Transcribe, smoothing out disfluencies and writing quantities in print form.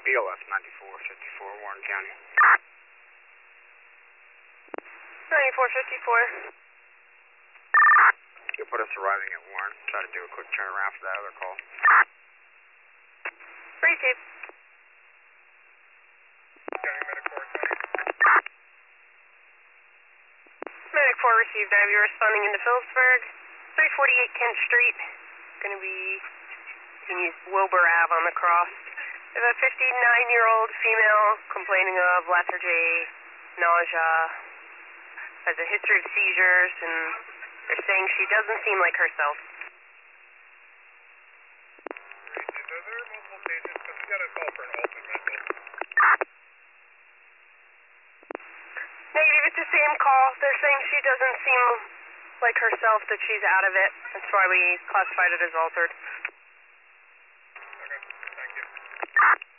BLS 9454, Warren County. 9454. You'll put us arriving at Warren. Try to do a quick turnaround for that other call. Receive. County Medic 4, County. Medic 4 received. I have you responding into Phillipsburg. 348 Kent Street. Going to be, you can use Wilbur Ave on the cross. There's a 59-year-old female complaining of lethargy, nausea, has a history of seizures, and they're saying she doesn't seem like herself. Are there multiple pages? Because we got a call for an alternate medical. Negative, it's the same call. They're saying she doesn't seem like herself, that she's out of it. That's why we classified it as altered. Okay, thank you.